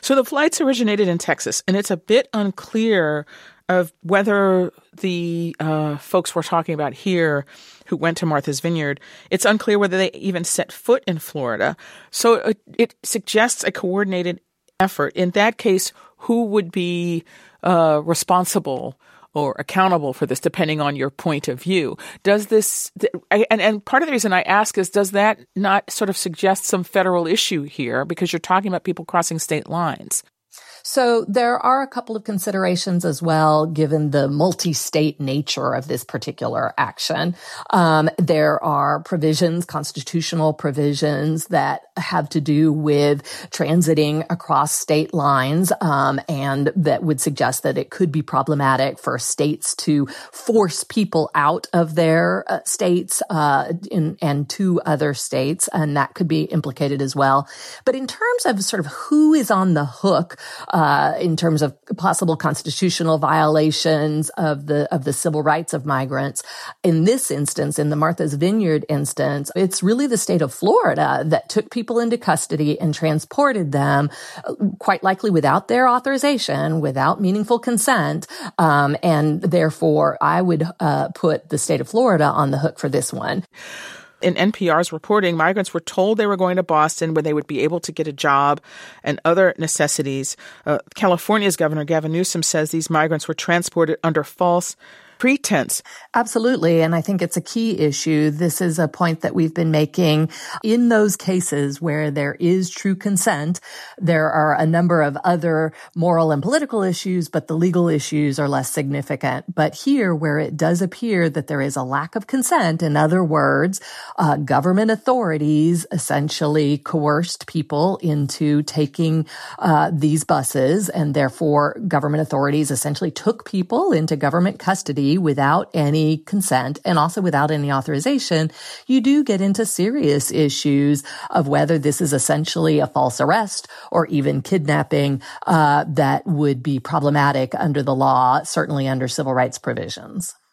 So the flights originated in Texas, and it's a bit unclear of whether the folks we're talking about here who went to Martha's Vineyard, it's unclear whether they even set foot in Florida. So it suggests a coordinated effort. In that case, who would be responsible or accountable for this, depending on your point of view? Does this, and part of the reason I ask is, does that not sort of suggest some federal issue here? Because you're talking about people crossing state lines. So there are a couple of considerations as well, given the multi-state nature of this particular action. There are provisions, constitutional provisions that have to do with transiting across state lines, and that would suggest that it could be problematic for states to force people out of their states and to other states, and that could be implicated as well. But in terms of sort of who is on the hook, in terms of possible constitutional violations of the civil rights of migrants. In this instance, in the Martha's Vineyard instance, it's really the state of Florida that took people into custody and transported them, quite likely without their authorization, without meaningful consent. And therefore, I would put the state of Florida on the hook for this one. In NPR's reporting, migrants were told they were going to Boston where they would be able to get a job and other necessities. California's Governor Gavin Newsom says these migrants were transported under false pretense. Absolutely. And I think it's a key issue. This is a point that we've been making. In those cases where there is true consent, there are a number of other moral and political issues, but the legal issues are less significant. But here, where it does appear that there is a lack of consent, in other words, government authorities essentially coerced people into taking these buses, and therefore government authorities essentially took people into government custody without any consent and also without any authorization, you do get into serious issues of whether this is essentially a false arrest or even kidnapping that would be problematic under the law, certainly under civil rights provisions.